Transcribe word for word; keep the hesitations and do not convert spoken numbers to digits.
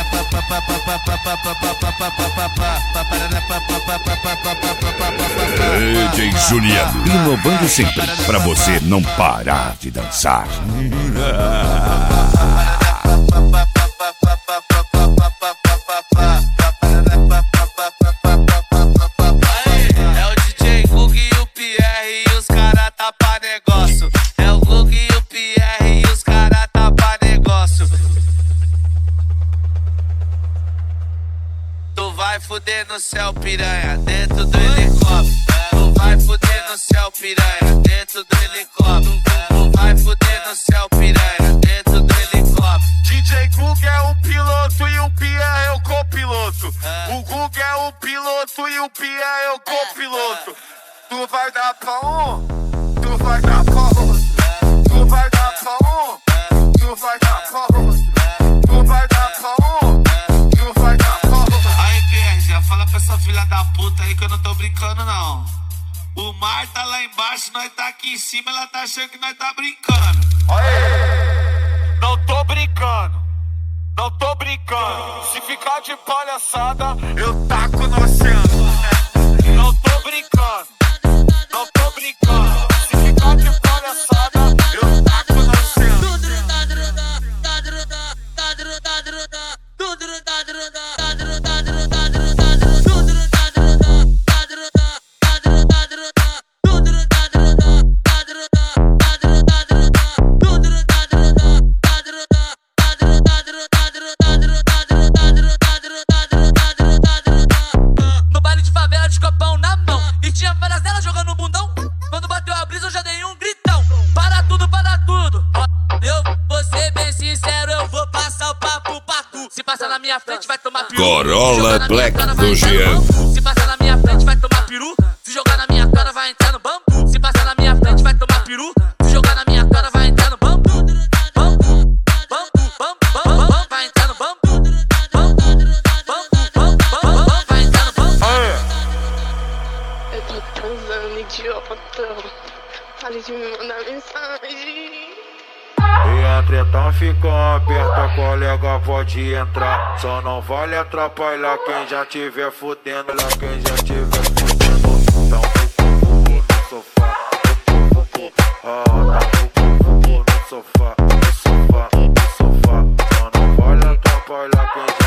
D J Juliano, inovando sempre, pra você não parar de dançar. É o D J Gug e o Pierre e os cara tá pra negócio. É o Gug e o Pierre e os cara tá pra negócio. Tu vai fuder no céu, piranha, dentro do helicóptero. Tu vai fuder no céu, piranha, dentro do helicóptero. Tu vai fuder no céu, piranha, dentro do helicóptero. D J Gug é o piloto e o Pierre é o copiloto. O Gug é o piloto e o Pierre é o copiloto. Tu vai dar pra um, tu vai dar pra outro. Tu vai dar pra um, tu vai dar pra outro. Tu vai dar pra um, tu vai dar pra outro. Aí, Pierre, já fala pra essa filha da puta aí que eu não tô brincando, não. O mar tá lá embaixo, nós tá aqui em cima, ela tá achando que nós tá brincando. Aê! Não tô brincando, não tô brincando. Se ficar de palhaçada, eu taco no oceano. Não tô brincando, não tô brincando. Se ficar de palhaçada, eu taco no oceano. No baile de favela de copão na mão e tinha várias delas jogando no bundão. Quando bateu a brisa eu já dei um gritão. Para tudo, para tudo. Eu vou ser bem sincero, eu vou passar o papo pra tu. Se passar na minha frente vai tomar peru. Corolla Black do Jean. Se passar na minha frente vai tomar peru. Se jogar na minha cara vai entrar no bambu. Se passar na minha frente vai tomar peru. Se jogar na minha cara vai entrar no bambu. Bambu, bambu, bambu, bambu, vai entrar no bambu. Bambu, bambu, bambu, vai entrar no bambu. Eu tô transando, idiota. Pare de me mandar mensagem. E a treta ficou aberta, colega pode entrar. Só não vale atrapalhar quem já tiver fudendo. Lá quem já tiver fudendo. Dá um cucu no sofá. Ah, dá um cucu no sofá. No sofá, no sofá. Só não vale atrapalhar quem já